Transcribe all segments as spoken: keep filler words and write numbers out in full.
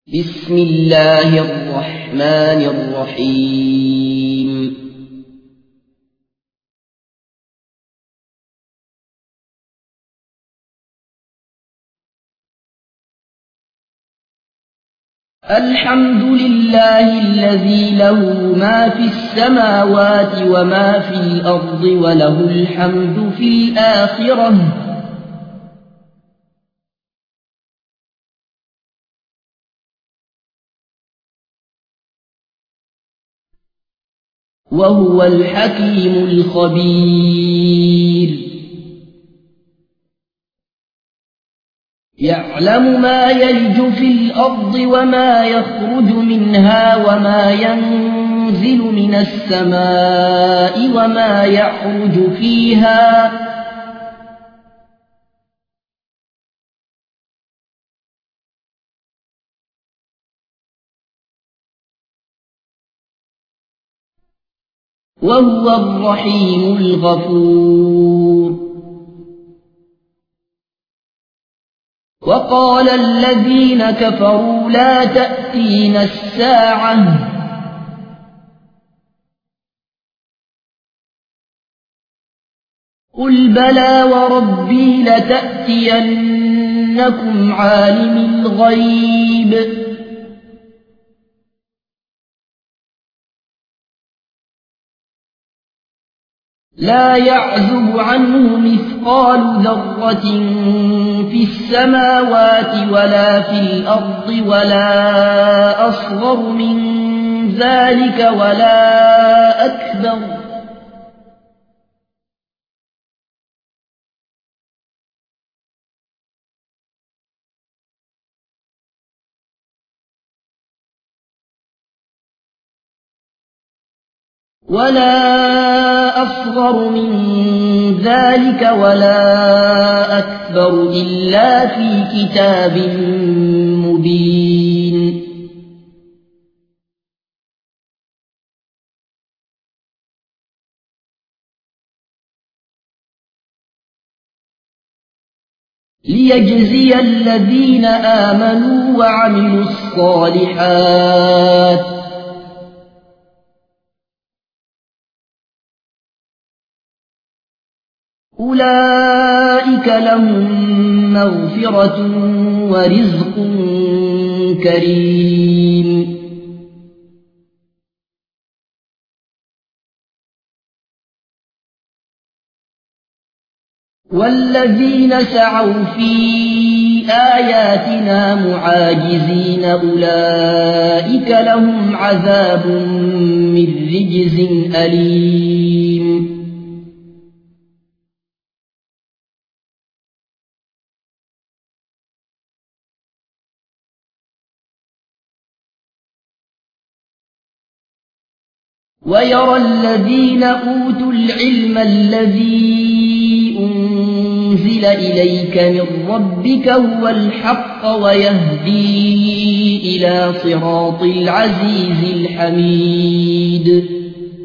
بسم الله الرحمن الرحيم الحمد لله الذي له ما في السماوات وما في الأرض وله الحمد في الآخرة وهو الحكيم الخبير يعلم ما يلج في الأرض وما يخرج منها وما ينزل من السماء وما يعرج فيها وهو الرحيم الغفور وقال الذين كفروا لا تأتينا الساعة قل بلى وربي لتأتينكم عالم الغيب لا يعزب عنه مثقال ذرة في السماوات ولا في الأرض ولا أصغر من ذلك ولا أكبر ولا أصغر من ذلك ولا أكبر إلا في كتاب مبين ليجزي الذين آمنوا وعملوا الصالحات أولئك لهم مغفرة ورزق كريم والذين سعوا في آياتنا معاجزين أولئك لهم عذاب من رجز أليم ويرى الذين أوتوا العلم الذي أنزل إليك من ربك هو الحق ويهدي إلى صراط العزيز الحميد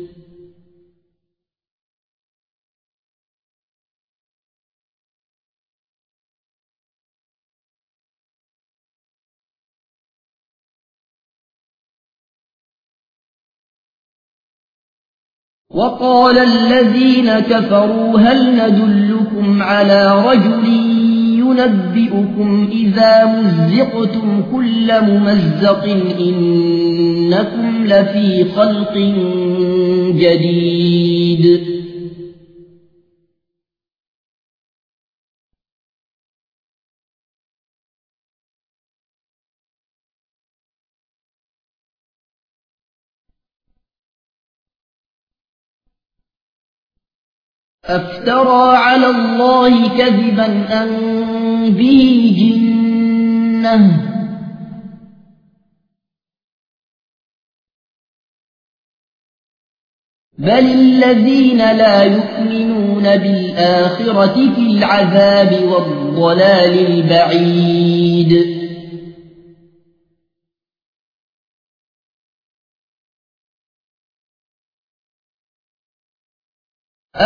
وقال الذين كفروا هل ندلكم على رجل ينبئكم إذا مزقتم كل ممزق إنكم لفي خلق جديد أفترى على الله كذبا أن به جنة بل الذين لا يؤمنون بالآخرة في العذاب والضلال البعيد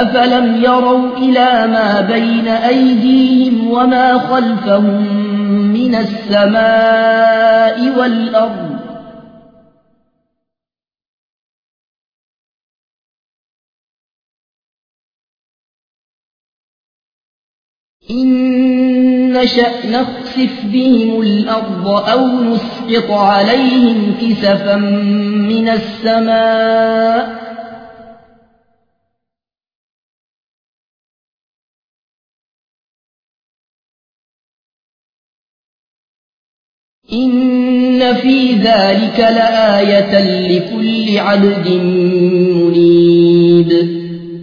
أفلم يروا إلى ما بين أيديهم وما خلفهم من السماء والأرض إن نشأ نخسف بهم الأرض أو نسقط عليهم كسفا من السماء إن في ذلك لآية لكل عبد منيب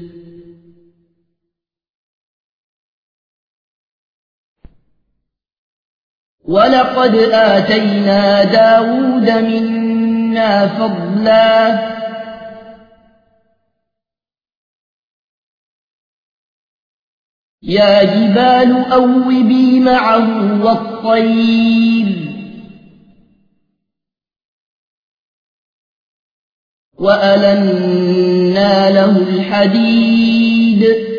ولقد آتينا داود منا فضلا يا جبال أوبي معه والطير وألنا له الحديد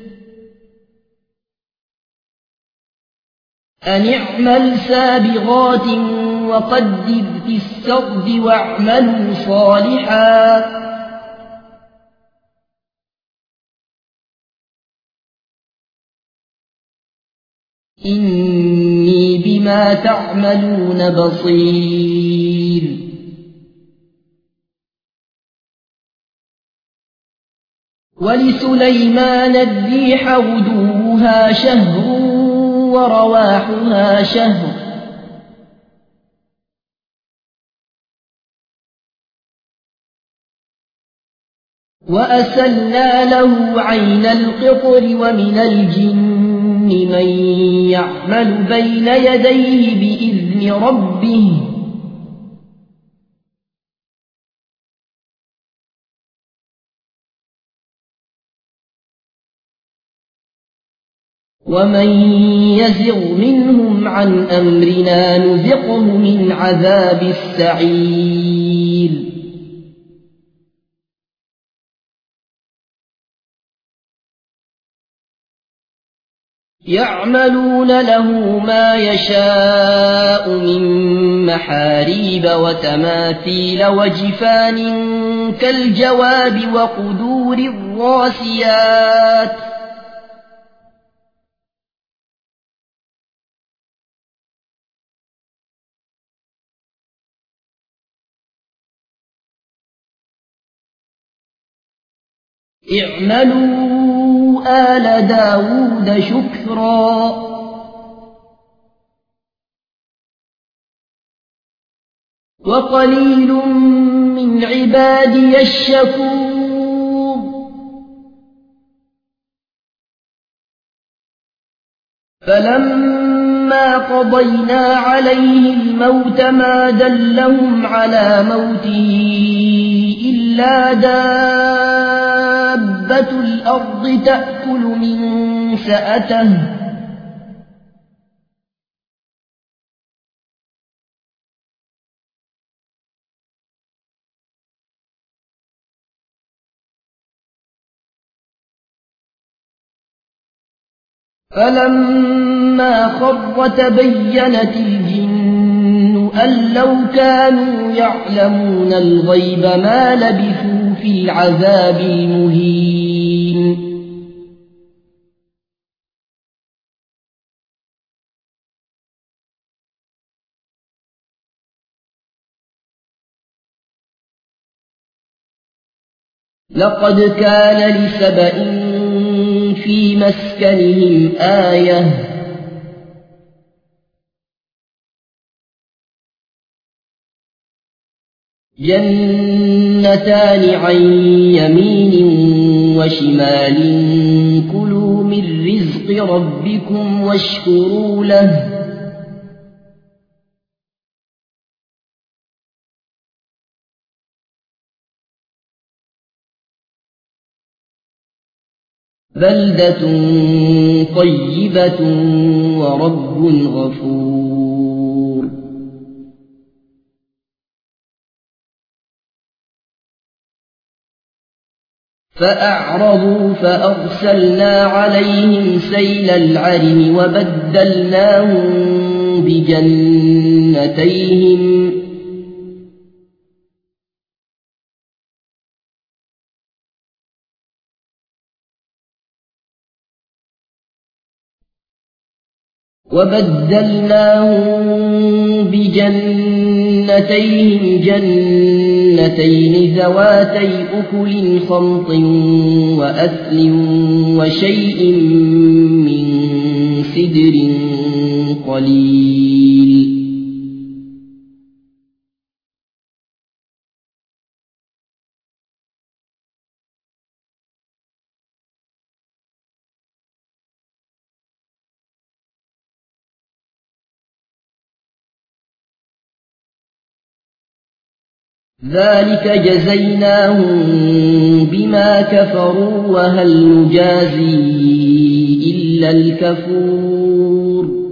أن اعمل سابغات وقدر في السرد واعملوا صالحا إني بما تعملون بصير ولسليمان الريح غدوها شهر ورواحها شهر وأسلنا له عين القطر ومن الجن من يعمل بين يديه بإذن ربه ومن يزغ منهم عن أمرنا نذقه من عذاب السعير يعملون له ما يشاء من محاريب وتماثيل وجفان كالجواب وقدور الراسيات اعملوا آل داود شكرا وقليل من عبادي الشكور فلما قضينا عليه الموت ما دلهم على موته إلا دابة الأرض تأكل من سأته فلما خر تبينت الجن أن لو كانوا يعلمون الغيب ما لبثوا في العذاب المهين لقد كان لسبإ في مسكنهم آية جنتان عن يمين وشمال كلوا من رزق ربكم واشكروا له بلدة طيبة ورب غفور فأعرضوا فأرسلنا عليهم سيل العرم وبدلناهم بجنتيهم وبدلناهم بجنتيهم جنتين ذواتي أكل خمط وأثل وشيء من سدر قليل ذلك جزيناهم بما كفروا وهل نجازي إلا الكفور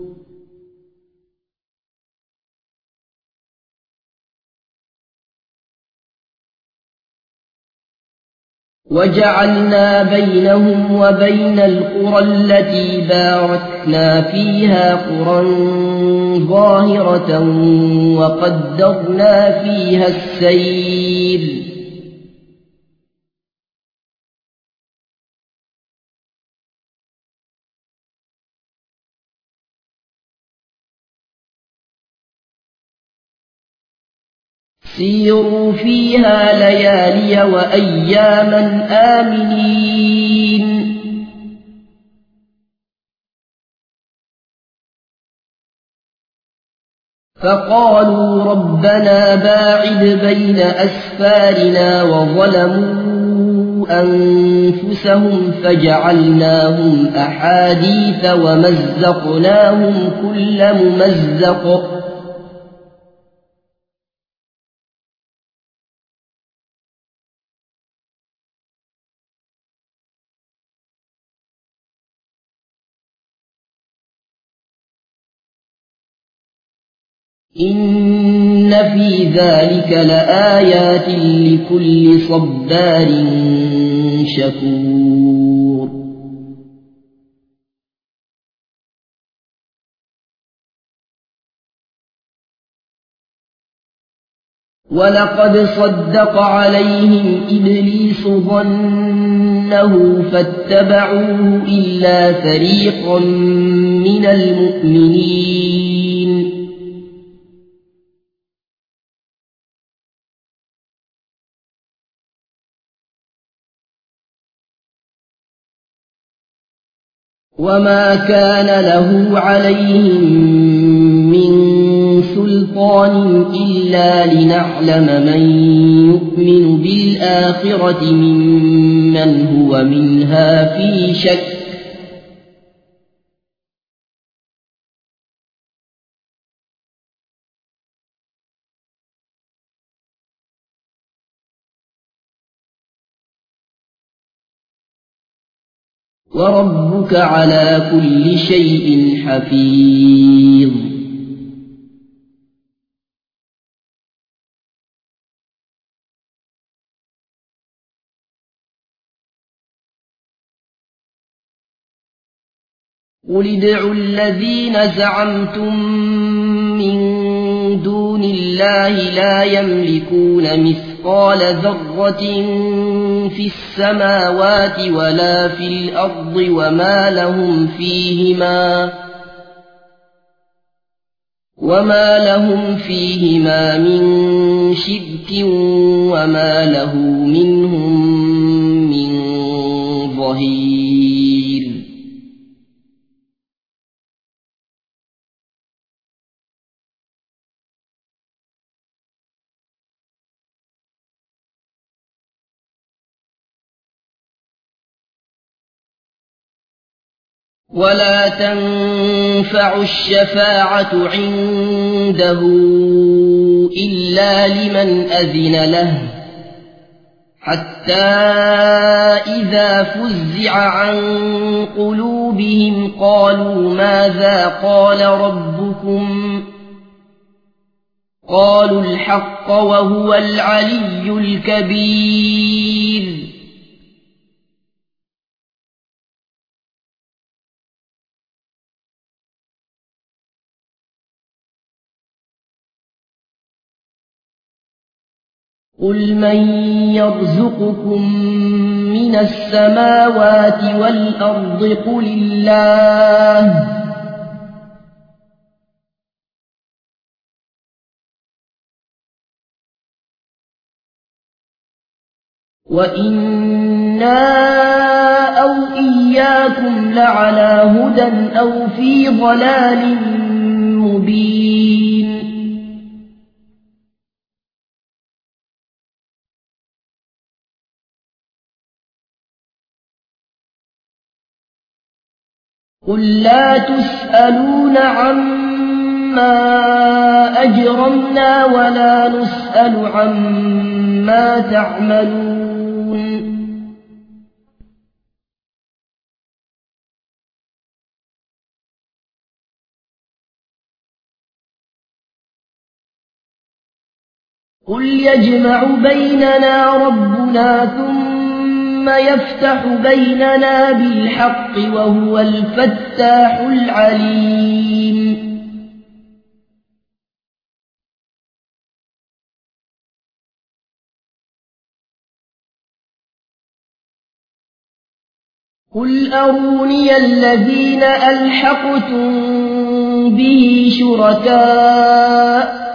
وجعلنا بينهم وبين القرى التي باركنا فيها قرى ظاهرة وقدرنا فيها السير سيروا فيها ليالي وأياما آمنين فقالوا ربنا باعد بين أسفارنا وظلموا أنفسهم فجعلناهم أحاديث ومزقناهم كل ممزق إن في ذلك لآيات لكل صبار شكور ولقد صدق عليهم إبليس ظنه فاتبعوه إلا فريقا من المؤمنين وما كان له عليهم من سلطان إلا لنعلم من يؤمن بالآخرة ممن هو منها في شك وربك على كل شيء حفيظ قل ادعوا الذين زعمتم من دون الله لا يملكون مثقال ذرة في السماوات ولا في الأرض وما لهم فيهما وما لهم فيهما من شرك وما له منهم من ظهير ولا تنفع الشفاعة عنده إلا لمن أذن له حتى إذا فزع عن قلوبهم قالوا ماذا قال ربكم قالوا الحق وهو العلي الكبير قل من يرزقكم من السماوات والأرض قل الله وإنا أو إياكم لعلى هدى أو في ضلال مبين قل لا تسألون عما أجرمنا ولا نسأل عما تعملون قل يجمع بيننا ربنا ثم يفتح بيننا بالحق وهو الفتاح العليم قل أروني الذين ألحقتم به شركاء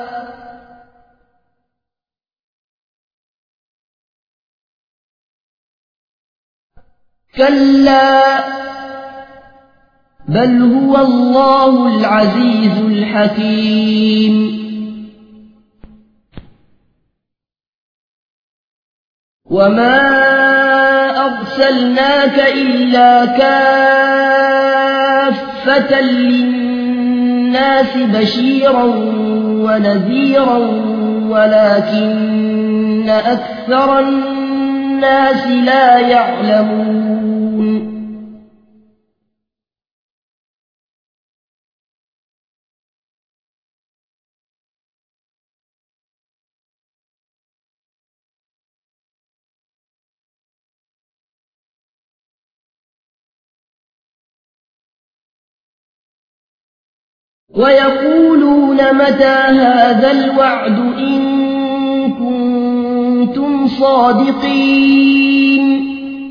كلا بل هو الله العزيز الحكيم وما أرسلناك إلا كافة للناس بشيرا ونذيرا ولكن أكثر الناس لا يعلمون ويقولون متى هذا الوعد إن كنتم صادقين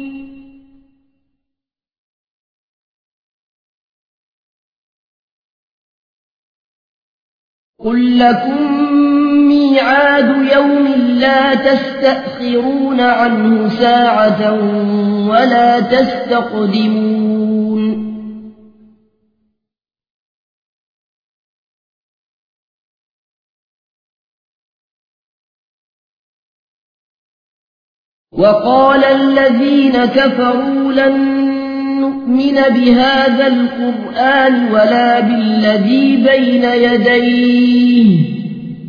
قل لكم ميعاد يوم لا تستأخرون عنه ساعة ولا تستقدمون وقال الذين كفروا لن نؤمن بهذا القرآن ولا بالذي بين يديه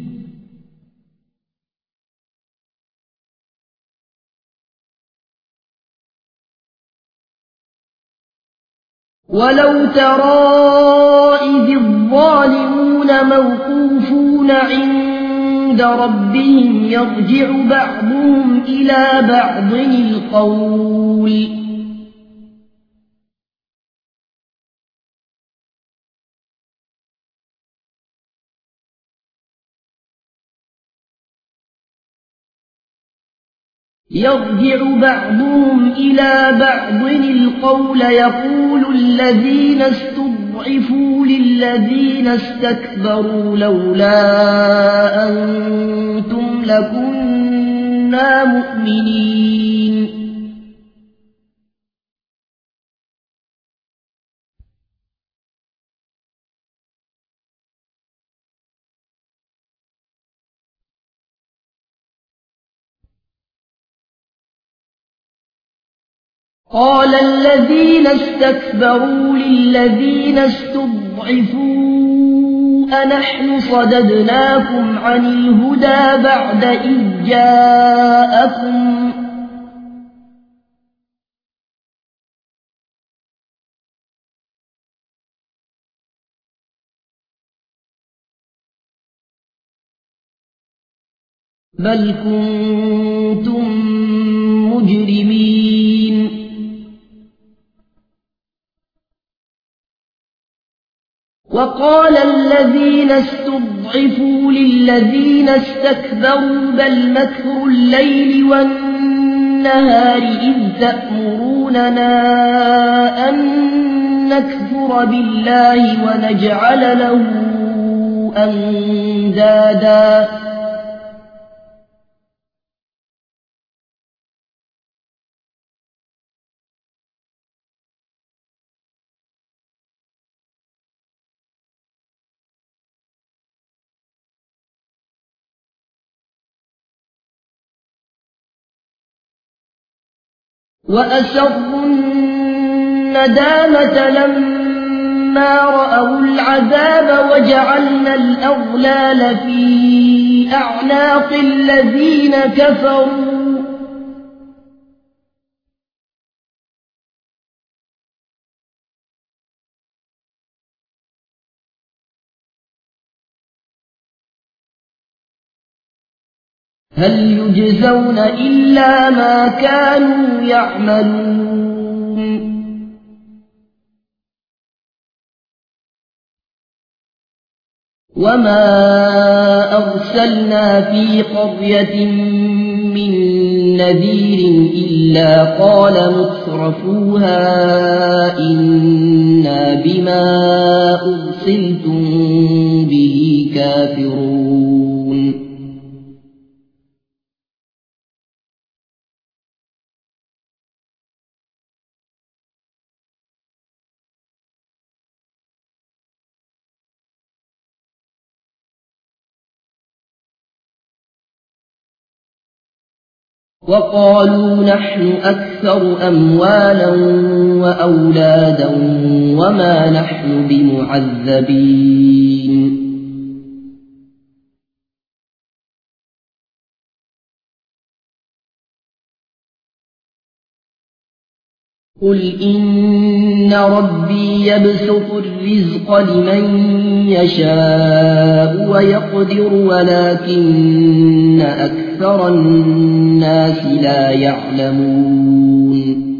ولو ترى إذ الظالمون موقوفون عند ربهم يرجع بعضهم إلى بعض القول يرجع بعضهم إلى بعض القول يقول الذين استضعفوا للذين استكبروا لولا أنتم لكنا مؤمنين قال الذين استكبروا للذين استضعفوا أنحن صددناكم عن الهدى بعد إذ جاءكم بل كنتم مجرمين وقال الذين استضعفوا تضعفوا للذين استكبروا بل مكر الليل والنهار إذ تأمروننا أن نكفر بالله ونجعل له أندادا وأسروا الندامة لما رأوا العذاب وجعلنا الأغلال في أعناق الذين كفروا هل يجزون إلا ما كانوا يعملون وما أرسلنا في قرية من نذير إلا قال مترفوها إنا بما أرسلتم به كافرون وقالوا نحن أكثر أموالا وأولادا وما نحن بمعذبين قل إن ربي يبسط الرزق لمن يشاء ويقدر ولكن أكثر الناس لا يعلمون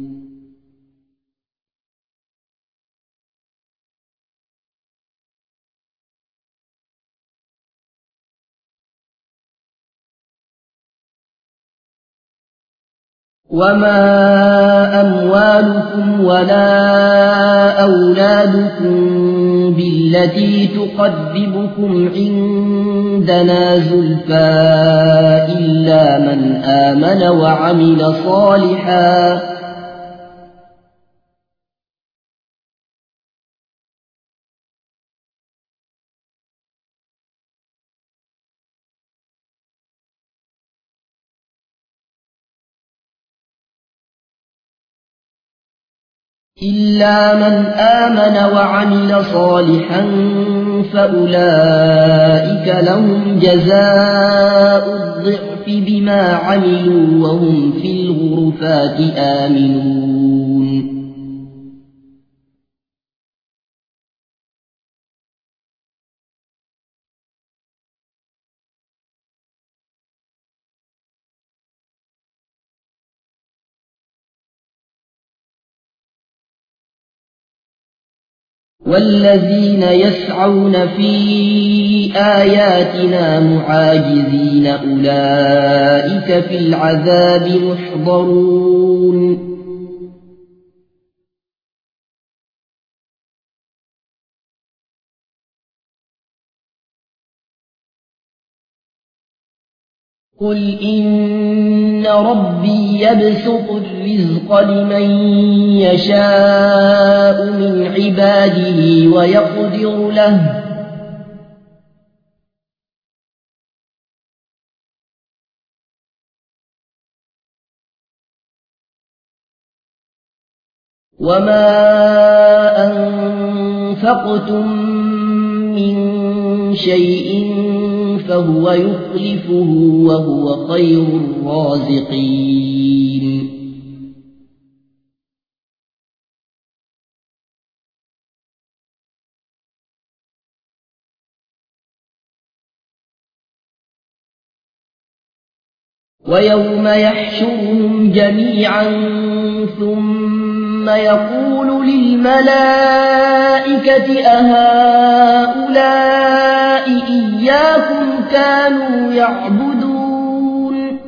وما أموالكم ولا أولادكم بالتي تقربكم عندنا زلفى إلا من آمن وعمل صالحا إلا من آمن وعمل صالحا فأولئك لهم جزاء الضعف بما عملوا وهم في الغرفات آمنون والذين يسعون في آياتنا معاجزين أولئك في العذاب محضرون قل إن ربي يبسط الرزق لمن يشاء من عباده ويقدر له وما أنفقتم من شيء فهو يخلفه وهو خير الرازقين ويوم يحشرهم جميعا ثم يقول للملائكة أهؤلاء إياكم كانوا يعبدون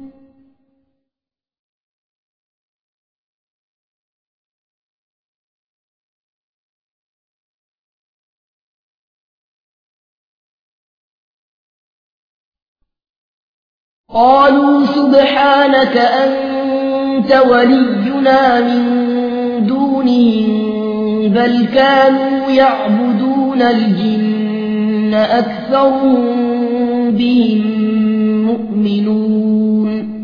قالوا سبحانك أنت ولينا من دونهم بل كانوا يعبدون الجن أكثرهم بهم مؤمنون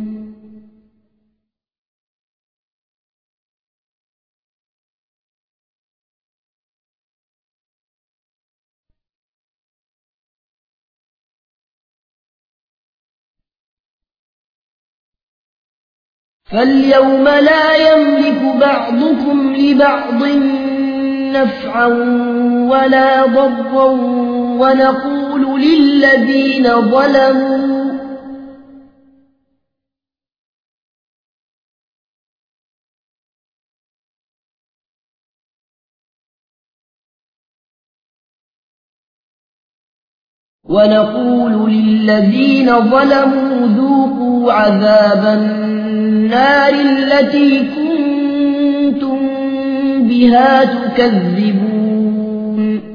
فاليوم لا يملك بعضكم لبعض نفعا ولا ضرا ونقول للذين ظلموا ونقول للذين ظلموا ذوقوا عذاب النار التي كنتم بها تكذبون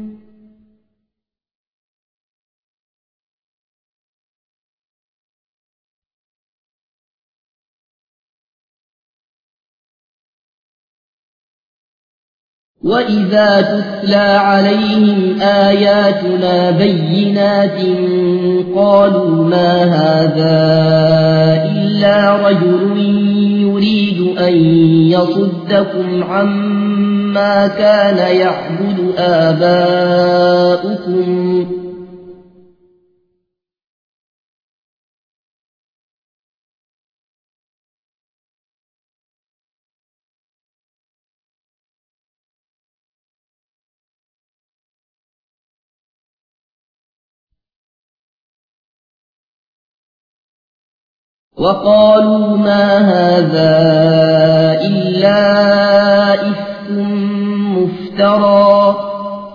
وإذا تتلى عليهم آياتنا بينات قالوا ما هذا إلا رجل يريد أن يصدكم عما كان يعبد آباؤكم وقالوا ما هذا إلا إفك مفترى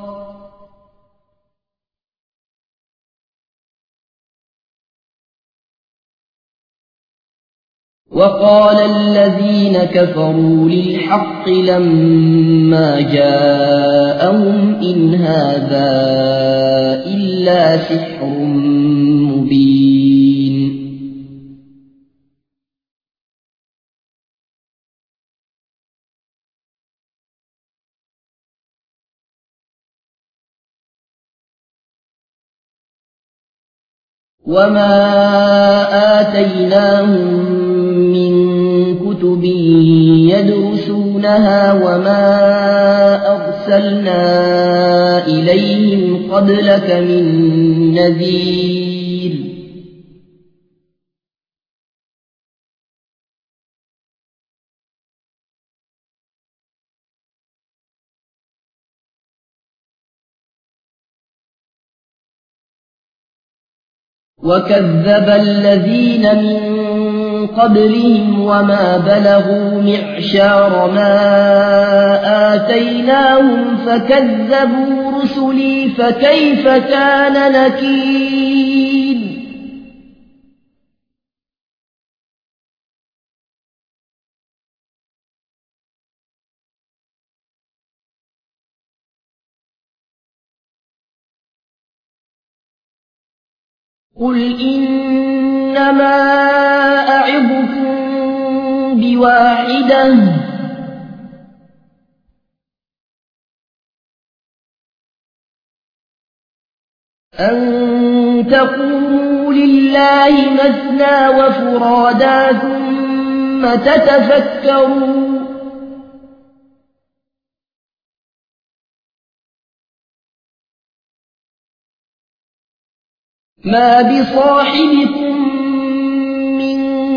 وقال الذين كفروا للحق لما جاءهم إن هذا إلا سحر مبين وما آتيناهم من كتب يدرسونها وما أرسلنا إليهم قبلك من نذير وكذب الذين من قبلهم وما بلغوا معشار ما آتيناهم فكذبوا رسلي فكيف كان نكير قل إنما أعظكم بواحدة أن تقوموا لله مثنى وفرادا ثم تتفكروا ما بصاحبكم من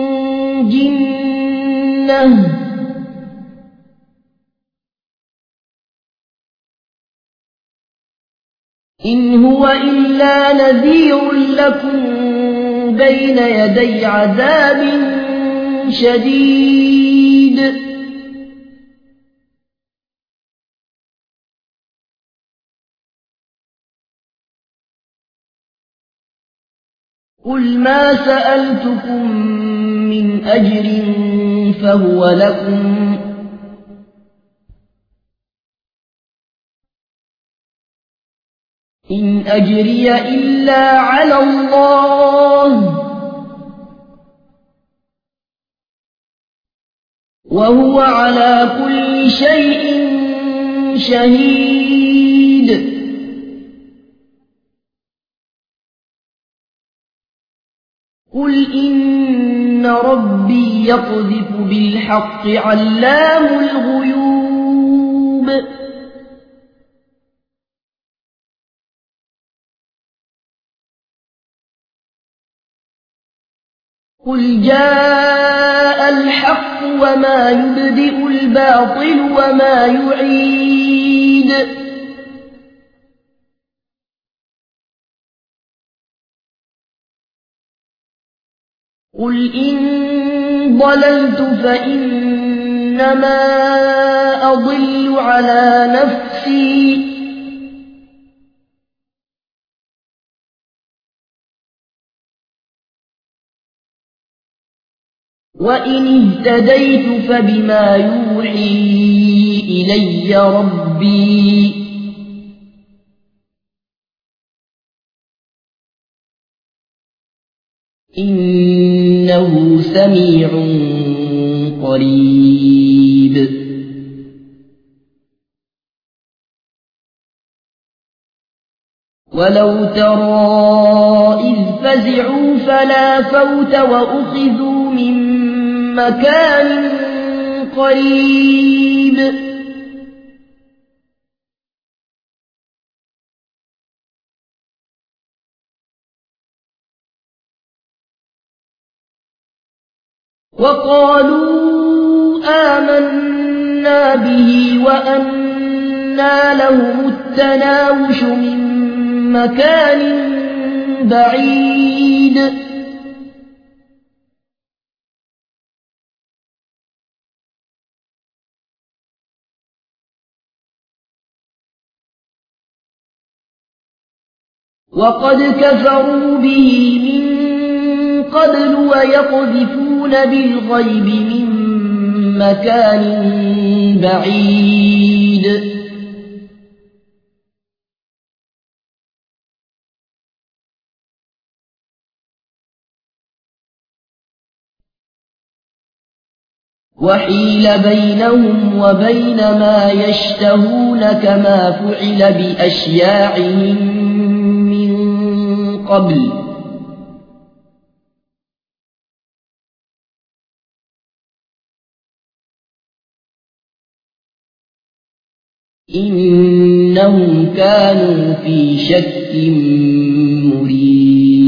جنة إن هو إلا نذير لكم بين يدي عذاب شديد قل ما سألتكم من أجر فهو لكم إن أجري إلا على الله وهو على كل شيء شهيد قل إن ربي يقذف بالحق علام الغيوب قل جاء الحق وما يبدئ الباطل وما يعيد قل إن ضللت فإنما أضل على نفسي وإن اهتديت فبما يوحي إلي ربي إنه سميع قريب ولو ترى إذ فزعوا فلا فوت وأخذوا من مكان قريب وقالوا آمنا به وأنى لهم التناوش من مكان بعيد وقد كفروا به من قبل ويقذفون بالغيب من مكان بعيد وحيل بينهم وبين ما يشتهون كما فعل بأشياعهم من قبل إنهم كانوا في شك مريب